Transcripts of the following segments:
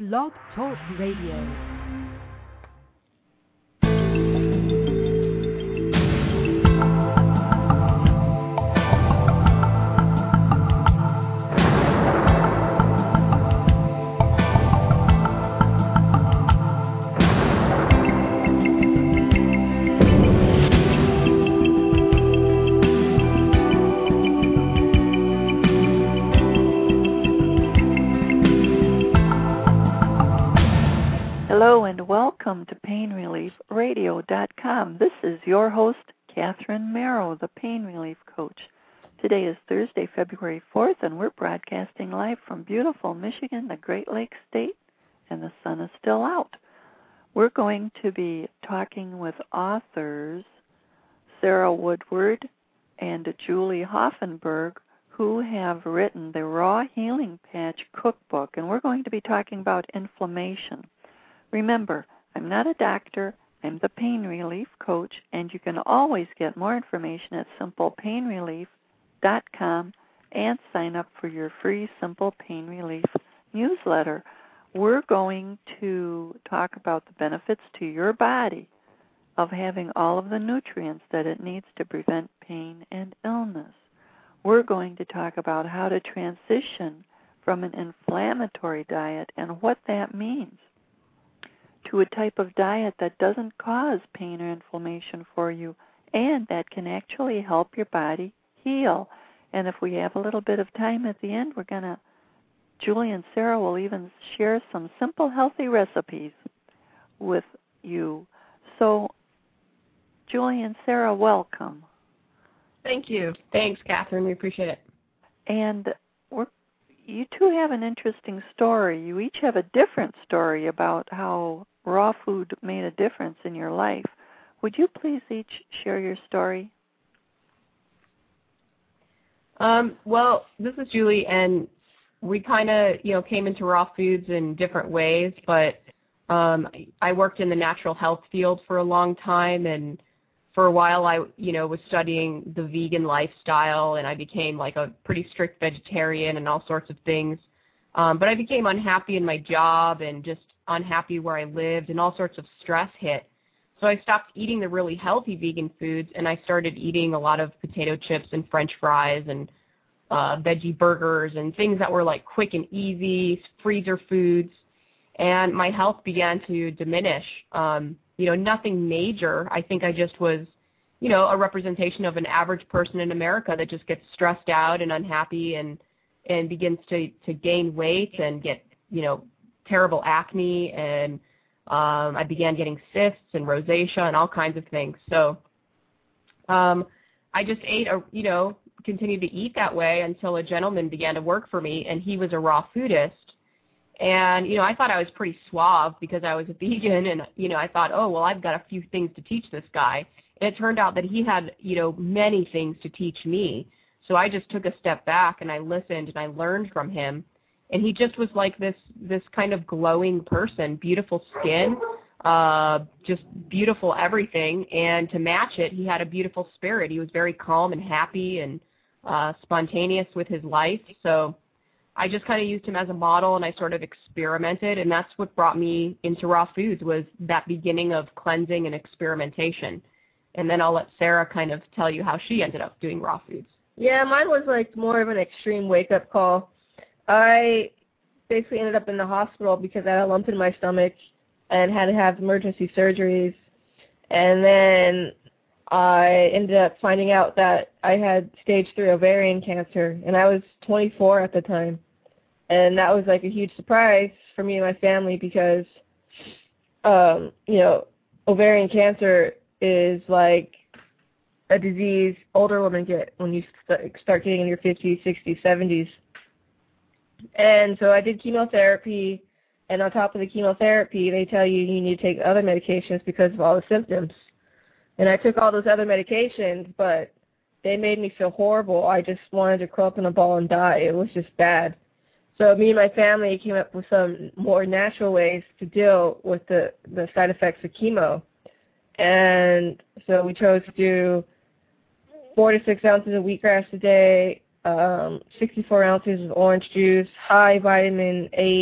Blog Talk Radio. Hello and welcome to PainReliefRadio.com. This is your host, Catherine Merrow, the Pain Relief Coach. Today is Thursday, February 4th, and we're broadcasting live from beautiful Michigan, the Great Lakes state, and the sun is still out. We're going to be talking with authors Sarah Woodward and Julie Hoffenberg, who have written the Raw Healing Patch Cookbook, and we're going to be talking about inflammation. Remember, I'm not a doctor, I'm the Pain Relief Coach, and you can always get more information at simplepainrelief.com and sign up for your free Simple Pain Relief newsletter. We're going to talk about the benefits to your body of having all of the nutrients that it needs to prevent pain and illness. We're going to talk about how to transition from an inflammatory diet and what that means to a type of diet that doesn't cause pain or inflammation for you and that can actually help your body heal. And if we have a little bit of time at the end, Julie and Sarah will even share some simple, healthy recipes with you. So, Julie and Sarah, welcome. Thank you. Thanks, Catherine. We appreciate it. And you two have an interesting story. You each have a different story about how raw food made a difference in your life. Would you please each share your story? Well, this is Julie, and we kind of, came into raw foods in different ways, but I worked in the natural health field for a long time, and for a while I, was studying the vegan lifestyle, and I became like a pretty strict vegetarian and all sorts of things. But I became unhappy in my job and just unhappy where I lived, and all sorts of stress hit. So I stopped eating the really healthy vegan foods, and I started eating a lot of potato chips and French fries and veggie burgers and things that were like quick and easy, freezer foods. And my health began to diminish. Nothing major. I think I just was, a representation of an average person in America that just gets stressed out and unhappy and begins to gain weight and get, terrible acne, and I began getting cysts and rosacea and all kinds of things. So I just continued to eat that way until a gentleman began to work for me, and he was a raw foodist. And, I thought I was pretty suave because I was a vegan, and, I thought, oh, well, I've got a few things to teach this guy. And it turned out that he had, many things to teach me. So I just took a step back, and I listened, and I learned from him. And he just was like this kind of glowing person, beautiful skin, just beautiful everything. And to match it, he had a beautiful spirit. He was very calm and happy and spontaneous with his life. So I just kind of used him as a model, and I sort of experimented, and that's what brought me into raw foods, was that beginning of cleansing and experimentation. And then I'll let Sarah kind of tell you how she ended up doing raw foods. Yeah, mine was like more of an extreme wake-up call. I basically ended up in the hospital because I had a lump in my stomach and had to have emergency surgeries. And then I ended up finding out that I had stage 3 ovarian cancer, and I was 24 at the time. And that was like a huge surprise for me and my family because, ovarian cancer is like a disease older women get when you start getting in your 50s, 60s, 70s. And so I did chemotherapy, and on top of the chemotherapy, they tell you need to take other medications because of all the symptoms. And I took all those other medications, but they made me feel horrible. I just wanted to curl up in a ball and die. It was just bad. So me and my family came up with some more natural ways to deal with the side effects of chemo. And so we chose to do 4 to 6 ounces of wheatgrass a day, 64 ounces of orange juice, high vitamin A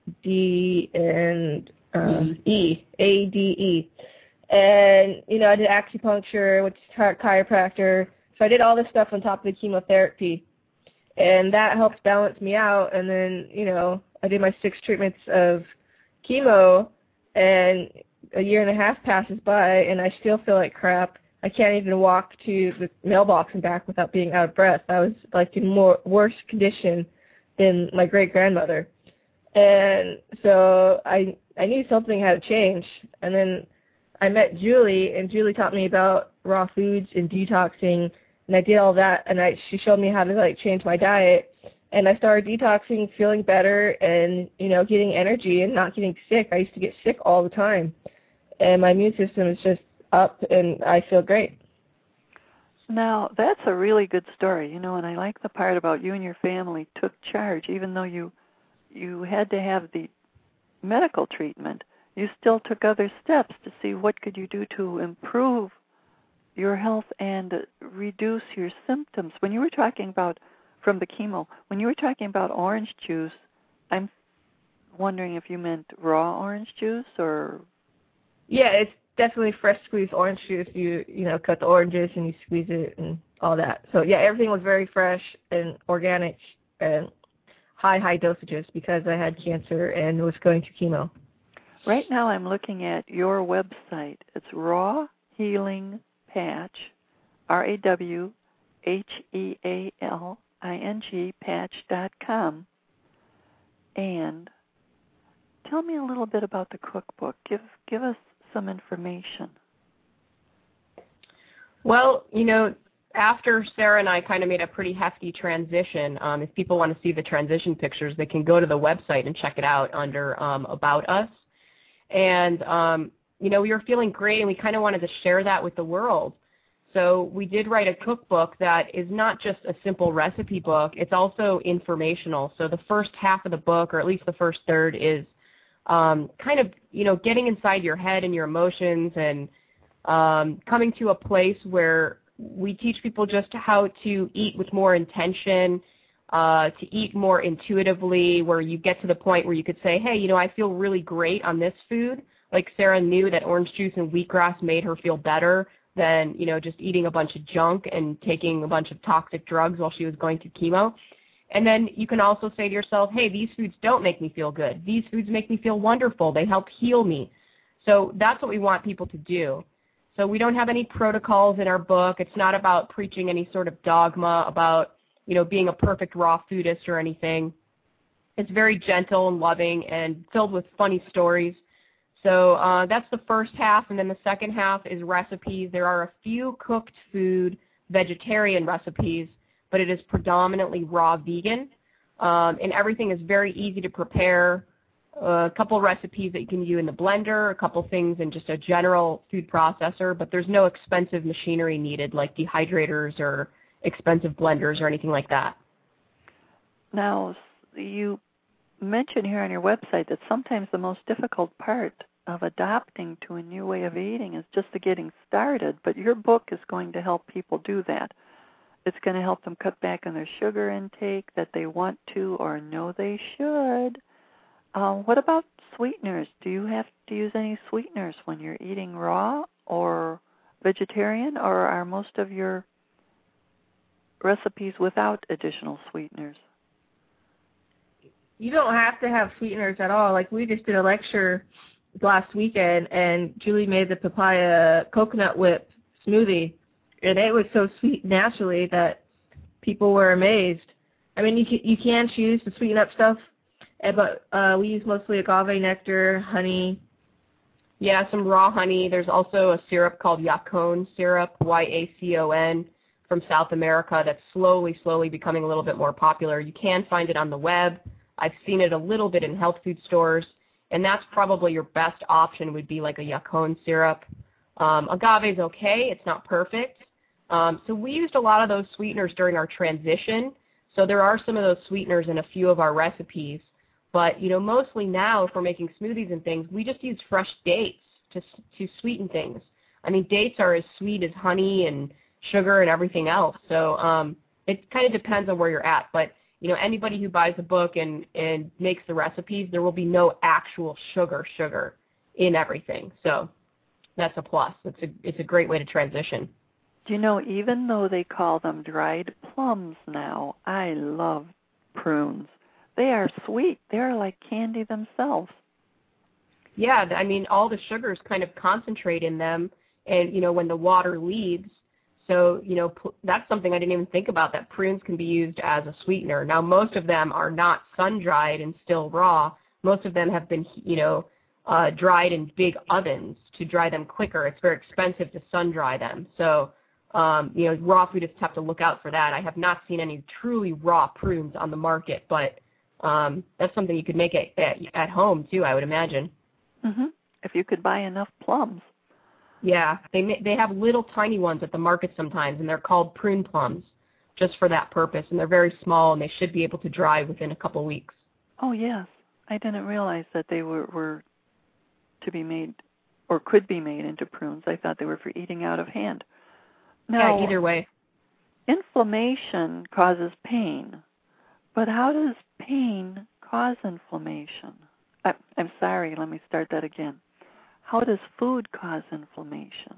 D and E, ADE. And, you know, I did acupuncture, which is chiropractor. So I did all this stuff on top of the chemotherapy. And that helped balance me out. And then, you know, I did my 6 treatments of chemo, and a year and a half passes by, and I still feel like crap. I can't even walk to the mailbox and back without being out of breath. I was like in worse condition than my great-grandmother. And so I knew something had to change. And then I met Julie, and Julie taught me about raw foods and detoxing, and I did all that, and she showed me how to like change my diet. And I started detoxing, feeling better, and, you know, getting energy and not getting sick. I used to get sick all the time. And my immune system is just up, and I feel great. Now, that's a really good story, you know, and I like the part about you and your family took charge. Even though you had to have the medical treatment, you still took other steps to see what could you do to improve your health and reduce your symptoms. When you were talking about from the chemo, when you were talking about orange juice, I'm wondering if you meant raw orange juice or... Yeah, it's definitely fresh squeezed orange juice. You know, cut the oranges and you squeeze it and all that. So, yeah, everything was very fresh and organic and high dosages because I had cancer and was going through chemo. Right now I'm looking at your website. It's Raw Healing Patch, RAWHEALING patch.com. And tell me a little bit about the cookbook. Give us some information. Well, you know, after Sarah and I kind of made a pretty hefty transition, if people want to see the transition pictures, they can go to the website and check it out under About Us. And, you know, we were feeling great, and we kind of wanted to share that with the world. So we did write a cookbook that is not just a simple recipe book. It's also informational. So the first half of the book, or at least the first third, is kind of, you know, getting inside your head and your emotions and coming to a place where we teach people just how to eat with more intention, to eat more intuitively, where you get to the point where you could say, hey, you know, I feel really great on this food. Like Sarah knew that orange juice and wheatgrass made her feel better than, you know, just eating a bunch of junk and taking a bunch of toxic drugs while she was going through chemo. And then you can also say to yourself, hey, these foods don't make me feel good. These foods make me feel wonderful. They help heal me. So that's what we want people to do. So we don't have any protocols in our book. It's not about preaching any sort of dogma about, you know, being a perfect raw foodist or anything. It's very gentle and loving and filled with funny stories. So that's the first half, and then the second half is recipes. There are a few cooked food vegetarian recipes, but it is predominantly raw vegan, and everything is very easy to prepare. A couple recipes that you can use in the blender, a couple things in just a general food processor, but there's no expensive machinery needed like dehydrators or expensive blenders or anything like that. Now, you mention here on your website that sometimes the most difficult part of adopting to a new way of eating is just the getting started, but your book is going to help people do that. It's going to help them cut back on their sugar intake that they want to or know they should. What about sweeteners? Do you have to use any sweeteners when you're eating raw or vegetarian, or are most of your recipes without additional sweeteners? You don't have to have sweeteners at all. Like, we just did a lecture last weekend, and Julie made the papaya coconut whip smoothie, and it was so sweet naturally that people were amazed. I mean, you can choose to sweeten up stuff, but we use mostly agave nectar, honey. Yeah, some raw honey. There's also a syrup called Yacon syrup, Y-A-C-O-N, from South America that's slowly becoming a little bit more popular. You can find it on the web. I've seen it a little bit in health food stores, and that's probably your best option would be like a Yacon syrup. Agave is okay. It's not perfect. So we used a lot of those sweeteners during our transition. So there are some of those sweeteners in a few of our recipes. But, you know, mostly now if we're making smoothies and things, we just use fresh dates to sweeten things. I mean, dates are as sweet as honey and sugar and everything else. So it kind of depends on where you're at. But anybody who buys a book and makes the recipes, there will be no actual sugar in everything. So that's a plus. It's a great way to transition. Do you know, even though they call them dried plums now, I love prunes. They are sweet. They're like candy themselves. Yeah, I mean, all the sugars kind of concentrate in them, and, when the water leaves, so, that's something I didn't even think about, that prunes can be used as a sweetener. Now, most of them are not sun-dried and still raw. Most of them have been, dried in big ovens to dry them quicker. It's very expensive to sun-dry them. So, raw foodists have to look out for that. I have not seen any truly raw prunes on the market, but that's something you could make at home, too, I would imagine. Mm-hmm. If you could buy enough plums. Yeah, they have little tiny ones at the market sometimes, and they're called prune plums just for that purpose, and they're very small, and they should be able to dry within a couple weeks. Oh, yes. I didn't realize that they were to be made or could be made into prunes. I thought they were for eating out of hand. Now, yeah, either way. Inflammation causes pain, but how does pain cause inflammation? I'm sorry, let me start that again. How does food cause inflammation?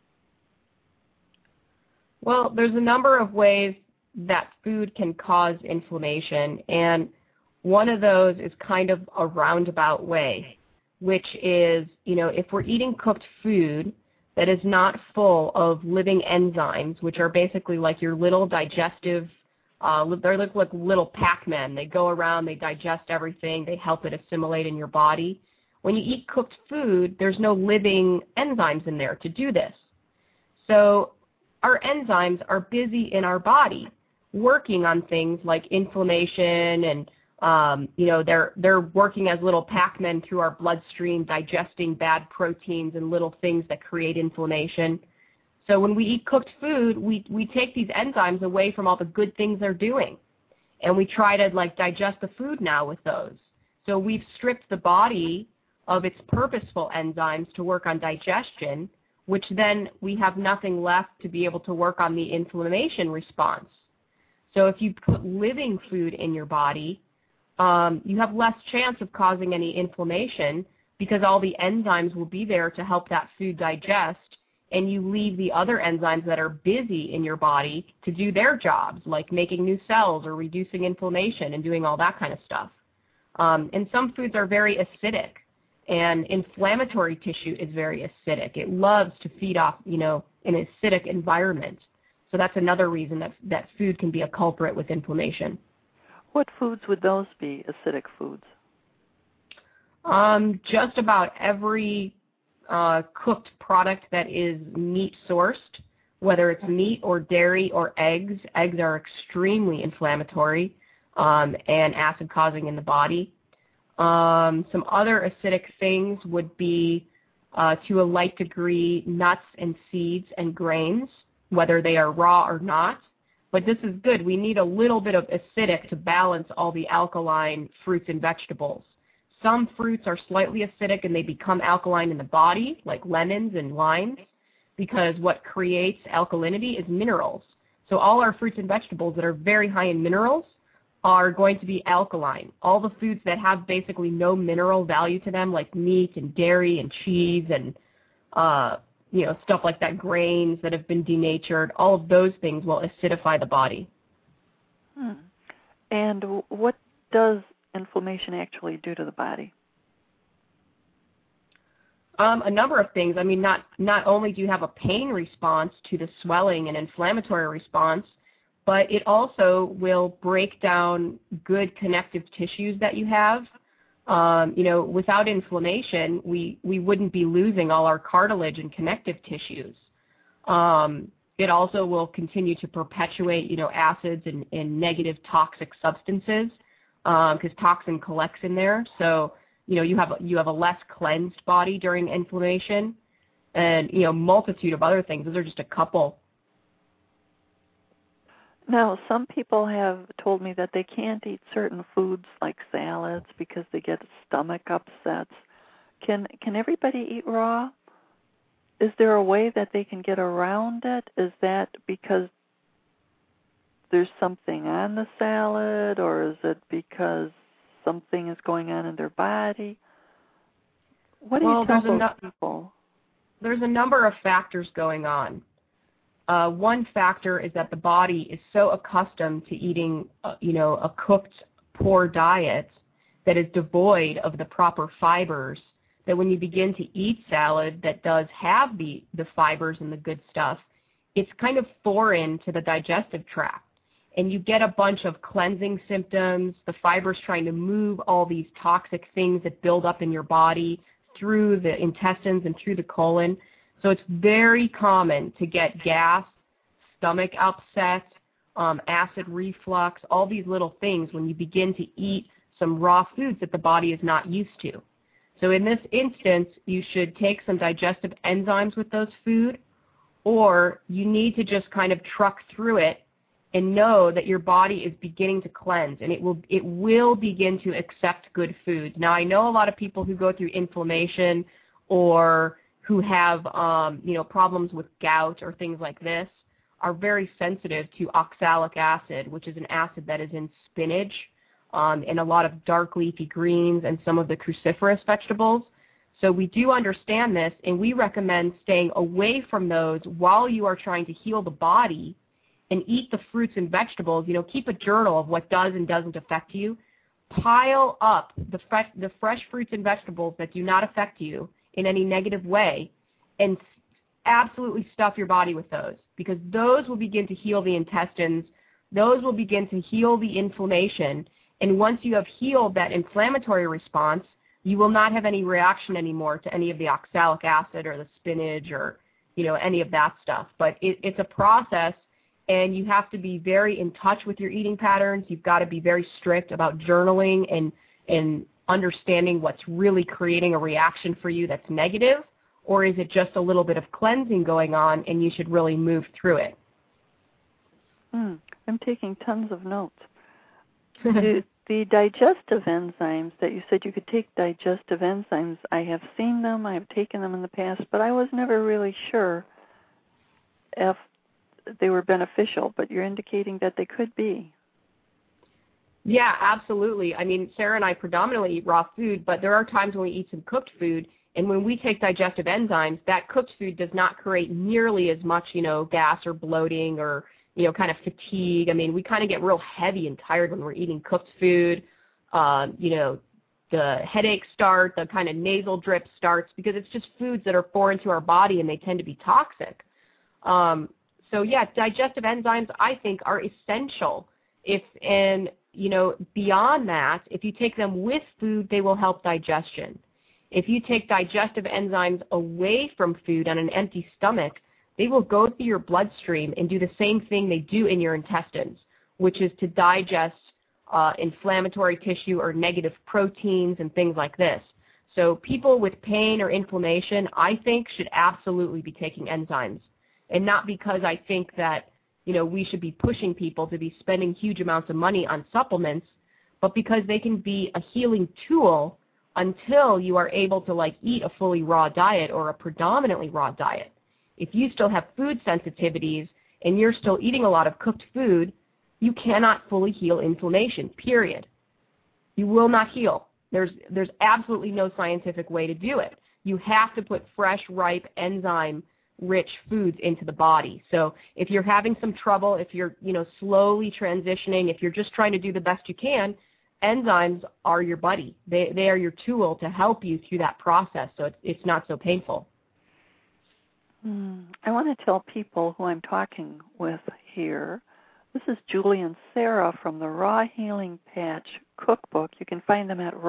Well, there's a number of ways that food can cause inflammation, and one of those is kind of a roundabout way, which is, if we're eating cooked food that is not full of living enzymes, which are basically like your little digestive, they're like little Pac-Men. They go around, they digest everything, they help it assimilate in your body. When you eat cooked food, there's no living enzymes in there to do this. So our enzymes are busy in our body working on things like inflammation and, they're working as little Pac-Men through our bloodstream, digesting bad proteins and little things that create inflammation. So when we eat cooked food, we take these enzymes away from all the good things they're doing. And we try to digest the food now with those. So we've stripped the body of its purposeful enzymes to work on digestion, which then we have nothing left to be able to work on the inflammation response. So if you put living food in your body, you have less chance of causing any inflammation because all the enzymes will be there to help that food digest, and you leave the other enzymes that are busy in your body to do their jobs, like making new cells or reducing inflammation and doing all that kind of stuff. And some foods are very acidic, and inflammatory tissue is very acidic. It loves to feed off, an acidic environment. So that's another reason that food can be a culprit with inflammation. What foods would those be, acidic foods? Just about every cooked product that is meat sourced, whether it's meat or dairy or eggs. Eggs are extremely inflammatory and acid causing in the body. Some other acidic things would be, to a light degree, nuts and seeds and grains, whether they are raw or not. But this is good. We need a little bit of acidic to balance all the alkaline fruits and vegetables. Some fruits are slightly acidic and they become alkaline in the body, like lemons and limes, because what creates alkalinity is minerals. So all our fruits and vegetables that are very high in minerals are going to be alkaline. All the foods that have basically no mineral value to them, like meat and dairy and cheese and stuff like that, grains that have been denatured, all of those things will acidify the body. And what does inflammation actually do to the body? A number of things. I mean, not only do you have a pain response to the swelling and inflammatory response, but it also will break down good connective tissues that you have. Without inflammation, we wouldn't be losing all our cartilage and connective tissues. It also will continue to perpetuate, acids and negative toxic substances, because toxin collects in there. So, you have a less cleansed body during inflammation, and multitude of other things. Those are just a couple. Now, some people have told me that they can't eat certain foods like salads because they get stomach upsets. Can everybody eat raw? Is there a way that they can get around it? Is that because there's something on the salad, or is it because something is going on in their body? What do you tell those people? There's a number of factors going on. One factor is that the body is so accustomed to eating, a cooked, poor diet that is devoid of the proper fibers, that when you begin to eat salad that does have the fibers and the good stuff, it's kind of foreign to the digestive tract. And you get a bunch of cleansing symptoms, the fibers trying to move all these toxic things that build up in your body through the intestines and through the colon. So it's very common to get gas, stomach upset, acid reflux, all these little things when you begin to eat some raw foods that the body is not used to. So in this instance, you should take some digestive enzymes with those food, or you need to just kind of truck through it and know that your body is beginning to cleanse, and it will begin to accept good foods. Now, I know a lot of people who go through inflammation or who have problems with gout or things like this are very sensitive to oxalic acid, which is an acid that is in spinach and a lot of dark leafy greens and some of the cruciferous vegetables. So we do understand this, and we recommend staying away from those while you are trying to heal the body and eat the fruits and vegetables. Keep a journal of what does and doesn't affect you. Pile up the fresh fruits and vegetables that do not affect you in any negative way, and absolutely stuff your body with those, because those will begin to heal the intestines. Those will begin to heal the inflammation. And once you have healed that inflammatory response, you will not have any reaction anymore to any of the oxalic acid or the spinach or, any of that stuff. But it's a process, and you have to be very in touch with your eating patterns. You've got to be very strict about journaling and understanding what's really creating a reaction for you that's negative, or is it just a little bit of cleansing going on and you should really move through it. I'm taking tons of notes. The digestive enzymes that you said you could take digestive enzymes, I have seen them, I have taken them in the past, but I was never really sure if they were beneficial, but you're indicating that they could be. Yeah, absolutely. I mean, Sarah and I predominantly eat raw food, but there are times when we eat some cooked food, and when we take digestive enzymes, that cooked food does not create nearly as much, gas or bloating or kind of fatigue. I mean, we kind of get real heavy and tired when we're eating cooked food. The headaches start, the kind of nasal drip starts, because it's just foods that are foreign to our body and they tend to be toxic. So yeah, digestive enzymes, I think, are essential. Beyond that, if you take them with food, they will help digestion. If you take digestive enzymes away from food on an empty stomach, they will go through your bloodstream and do the same thing they do in your intestines, which is to digest inflammatory tissue or negative proteins and things like this. So people with pain or inflammation, I think, should absolutely be taking enzymes. And not because I think that, we should be pushing people to be spending huge amounts of money on supplements, but because they can be a healing tool until you are able to eat a fully raw diet or a predominantly raw diet. If you still have food sensitivities and you're still eating a lot of cooked food, you cannot fully heal inflammation, period. You will not heal. There's absolutely no scientific way to do it. You have to put fresh, ripe, enzyme-rich foods into the body. So if you're having some trouble, if you're slowly transitioning, if you're just trying to do the best you can, enzymes are your buddy. They are your tool to help you through that process, so it's not so painful. I want to tell people who I'm talking with here. This is Julie and Sarah from the Raw Healing Patch Cookbook. You can find them at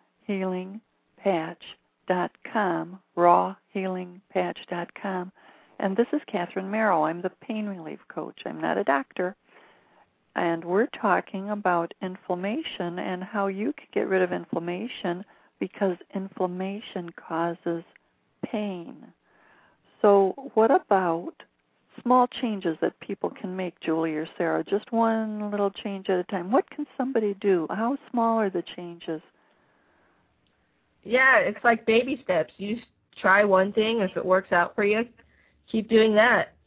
rawhealingpatch.com, rawhealingpatch.com. And this is Catherine Merrill. I'm the pain relief coach. I'm not a doctor. And we're talking about inflammation and how you can get rid of inflammation, because inflammation causes pain. So what about small changes that people can make, Julie or Sarah? Just one little change at a time. What can somebody do? How small are the changes? Yeah, it's like baby steps. You just try one thing. If it works out for you, keep doing that.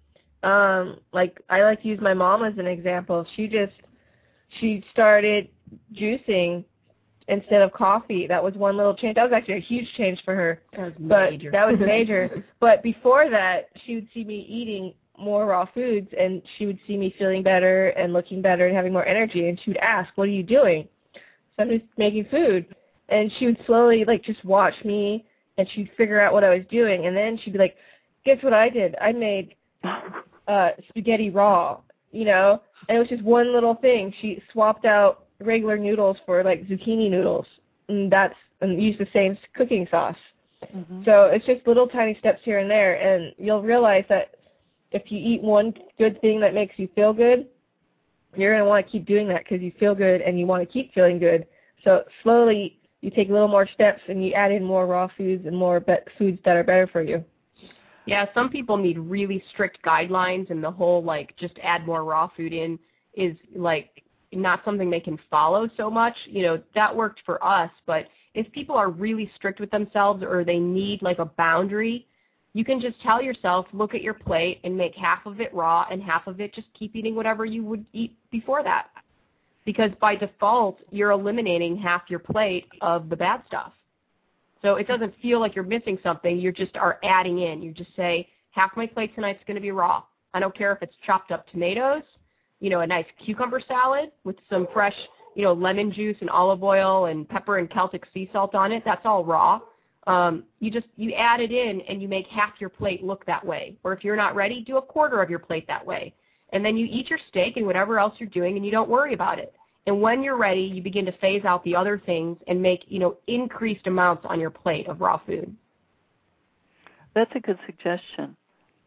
like I like to use my mom as an example. She started juicing instead of coffee. That was one little change. That was actually a huge change for her. That was major. But before that, she would see me eating more raw foods, and she would see me feeling better and looking better and having more energy, and she would ask, "What are you doing?" So I'm just making food. And she would slowly, like, just watch me, and she'd figure out what I was doing. And then she'd be like, "Guess what I did? I made spaghetti raw," you know? And it was just one little thing. She swapped out regular noodles for, like, zucchini noodles, and used the same cooking sauce. Mm-hmm. So it's just little tiny steps here and there, and you'll realize that if you eat one good thing that makes you feel good, you're going to want to keep doing that because you feel good and you want to keep feeling good. So slowly you take a little more steps and you add in more raw foods and more foods that are better for you. Yeah, some people need really strict guidelines, and the whole, like, just add more raw food in is, like, not something they can follow so much. You know, that worked for us, but if people are really strict with themselves or they need, like, a boundary, you can just tell yourself, look at your plate and make half of it raw and half of it just keep eating whatever you would eat before that. Because by default, you're eliminating half your plate of the bad stuff. So it doesn't feel like you're missing something. You just are adding in. You just say, half my plate tonight's going to be raw. I don't care if it's chopped up tomatoes, you know, a nice cucumber salad with some fresh, you know, lemon juice and olive oil and pepper and Celtic sea salt on it. That's all raw. You add it in and you make half your plate look that way. Or if you're not ready, do a quarter of your plate that way. And then you eat your steak and whatever else you're doing and you don't worry about it. And when you're ready, you begin to phase out the other things and make, you know, increased amounts on your plate of raw food. That's a good suggestion.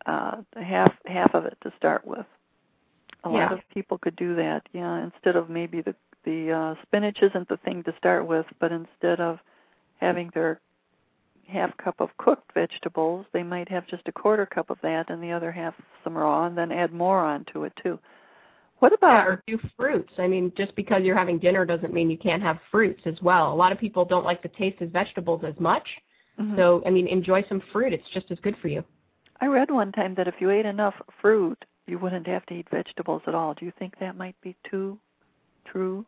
Half of it to start with. A lot of people could do that. Yeah, instead of maybe the spinach isn't the thing to start with, but instead of having their half cup of cooked vegetables, they might have just a quarter cup of that and the other half some raw, and then add more onto it too. What about or do fruits? I mean, just because you're having dinner doesn't mean you can't have fruits as well. A lot of people don't like the taste of vegetables as much. Mm-hmm. So, I mean, enjoy some fruit. It's just as good for you. I read one time that if you ate enough fruit, you wouldn't have to eat vegetables at all. Do you think that might be too true?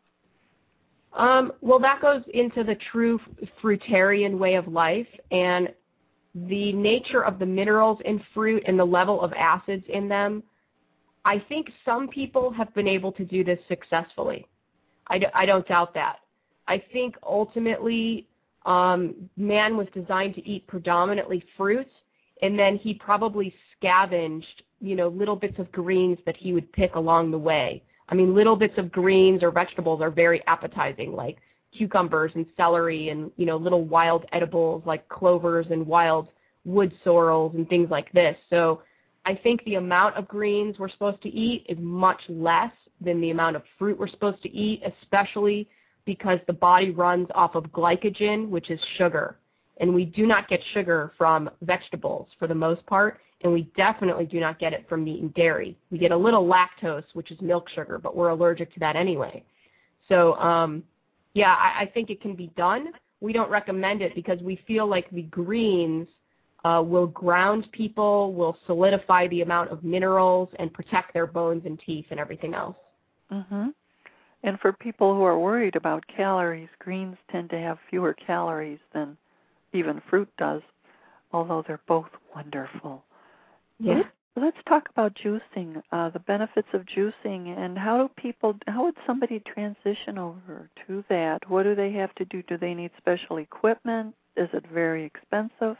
Well, that goes into the true fruitarian way of life, and the nature of the minerals in fruit and the level of acids in them. I think some people have been able to do this successfully. I don't doubt that. I think ultimately man was designed to eat predominantly fruits, and then he probably scavenged, you know, little bits of greens that he would pick along the way. I mean, little bits of greens or vegetables are very appetizing, like cucumbers and celery and, you know, little wild edibles like clovers and wild wood sorrels and things like this. So I think the amount of greens we're supposed to eat is much less than the amount of fruit we're supposed to eat, especially because the body runs off of glycogen, which is sugar. And we do not get sugar from vegetables for the most part, and we definitely do not get it from meat and dairy. We get a little lactose, which is milk sugar, but we're allergic to that anyway. So, I think it can be done. We don't recommend it because we feel like the greens will ground people, will solidify the amount of minerals, and protect their bones and teeth and everything else. Mm-hmm. And for people who are worried about calories, greens tend to have fewer calories than even fruit does, although they're both wonderful. Yeah. Let's talk about juicing, the benefits of juicing, and how would somebody transition over to that? What do they have to do? Do they need special equipment? Is it very expensive?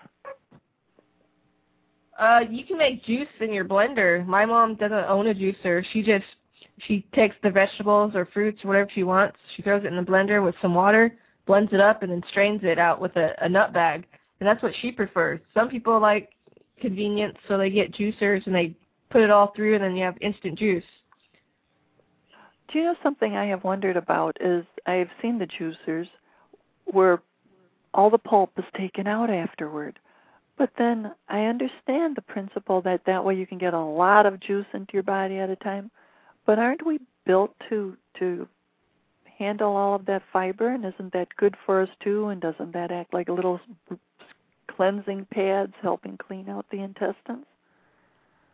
You can make juice in your blender. My mom doesn't own a juicer. She takes the vegetables or fruits or whatever she wants. She throws it in the blender with some water, blends it up, and then strains it out with a nut bag. And that's what she prefers. Some people like convenience, so they get juicers and they put it all through, and then you have instant juice. Do you know something I have wondered about is I've seen the juicers where all the pulp is taken out afterward. But then I understand the principle that way you can get a lot of juice into your body at a time. But aren't we built to handle all of that fiber, and isn't that good for us too? And doesn't that act like a little cleansing pads helping clean out the intestines?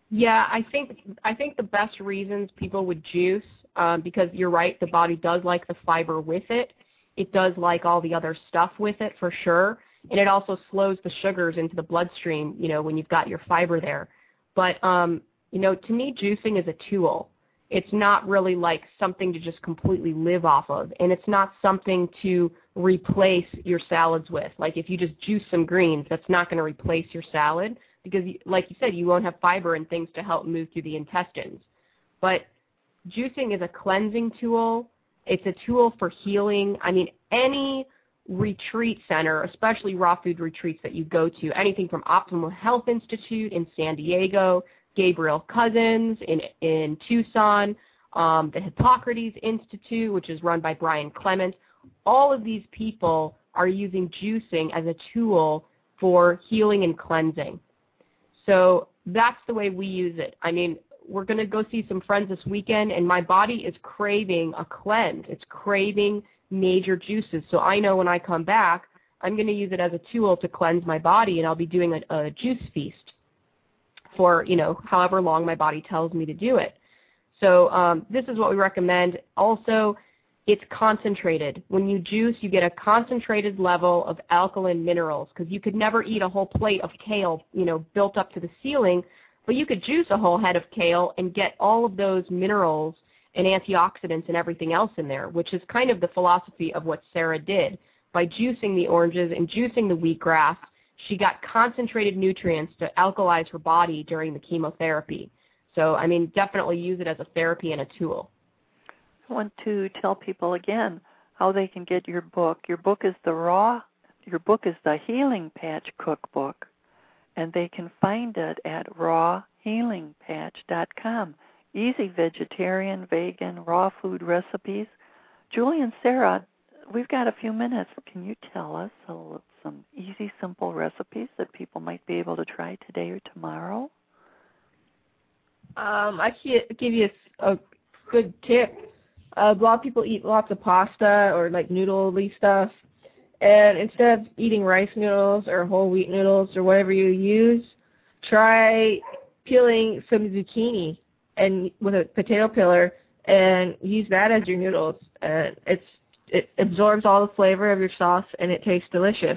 Yeah, I think the best reasons people would juice, because you're right, the body does like the fiber with it. It does like all the other stuff with it for sure, and it also slows the sugars into the bloodstream, when you've got your fiber there. But, to me, juicing is a tool. It's not really like something to just completely live off of, and it's not something to replace your salads with. Like if you just juice some greens, that's not going to replace your salad because, like you said, you won't have fiber and things to help move through the intestines. But juicing is a cleansing tool. It's a tool for healing. I mean, any retreat center, especially raw food retreats that you go to, anything from Optimal Health Institute in San Diego, Gabriel Cousins in Tucson, the Hippocrates Institute, which is run by Brian Clement. All of these people are using juicing as a tool for healing and cleansing. So that's the way we use it. I mean, we're going to go see some friends this weekend, and my body is craving a cleanse. It's craving major juices. So I know when I come back, I'm going to use it as a tool to cleanse my body, and I'll be doing a juice feast for, however long my body tells me to do it. So this is what we recommend. Also, it's concentrated. When you juice, you get a concentrated level of alkaline minerals because you could never eat a whole plate of kale, built up to the ceiling, but you could juice a whole head of kale and get all of those minerals and antioxidants and everything else in there, which is kind of the philosophy of what Sarah did. By juicing the oranges and juicing the wheatgrass, she got concentrated nutrients to alkalize her body during the chemotherapy. So, I mean, definitely use it as a therapy and a tool. I want to tell people again how they can get your book. Your book is the Healing Patch Cookbook, and they can find it at rawhealingpatch.com. Easy vegetarian, vegan, raw food recipes. Julie and Sarah, we've got a few minutes. Can you tell us some easy, simple recipes that people might be able to try today or tomorrow? I can give you a good tip. A lot of people eat lots of pasta or like noodle-y stuff, and instead of eating rice noodles or whole wheat noodles or whatever you use, try peeling some zucchini and with a potato peeler and use that as your noodles. And it absorbs all the flavor of your sauce and it tastes delicious.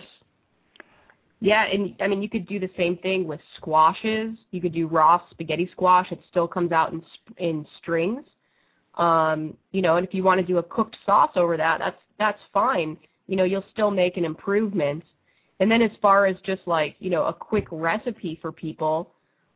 Yeah, and I mean, you could do the same thing with squashes. You could do raw spaghetti squash. It still comes out in strings. And if you want to do a cooked sauce over that, that's fine. You'll still make an improvement. And then as far as just like, a quick recipe for people,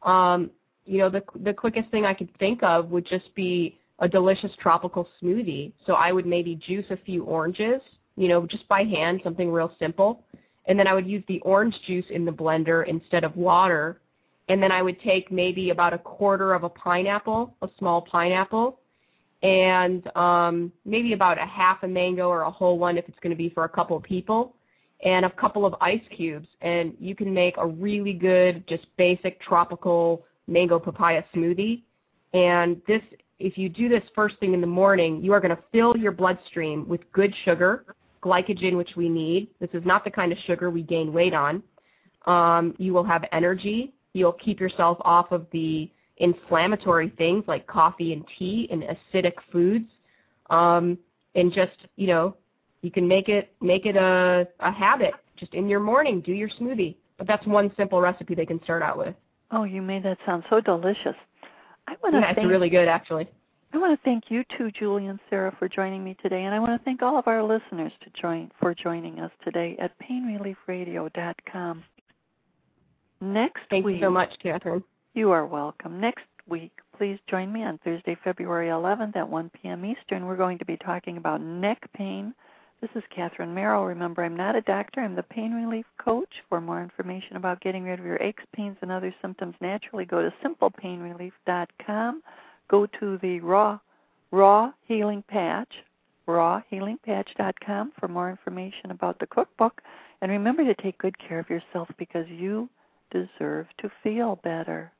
the quickest thing I could think of would just be a delicious tropical smoothie. So I would maybe juice a few oranges, just by hand, something real simple. And then I would use the orange juice in the blender instead of water. And then I would take maybe about a quarter of a pineapple, a small pineapple, and maybe about a half a mango or a whole one if it's going to be for a couple of people, and a couple of ice cubes. And you can make a really good, just basic tropical mango papaya smoothie. And this, if you do this first thing in the morning, you are going to fill your bloodstream with good sugar, glycogen, which we need. This is not the kind of sugar we gain weight on. You will have energy. You'll keep yourself off of the inflammatory things like coffee and tea and acidic foods. And just, you can make it a habit. Just in your morning, do your smoothie. But that's one simple recipe they can start out with. Oh, you made that sound so delicious. It's really good, actually. I want to thank you two, Julie and Sarah, for joining me today, and I want to thank all of our listeners for joining us today at painreliefradio.com. Thank you so much, Catherine. You are welcome. Next week, please join me on Thursday, February 11th at 1 p.m. Eastern. We're going to be talking about neck pain. This is Catherine Merrill. Remember, I'm not a doctor. I'm the pain relief coach. For more information about getting rid of your aches, pains, and other symptoms naturally, go to simplepainrelief.com. Go to the Raw Healing Patch, rawhealingpatch.com for more information about the cookbook. And remember to take good care of yourself because you deserve to feel better.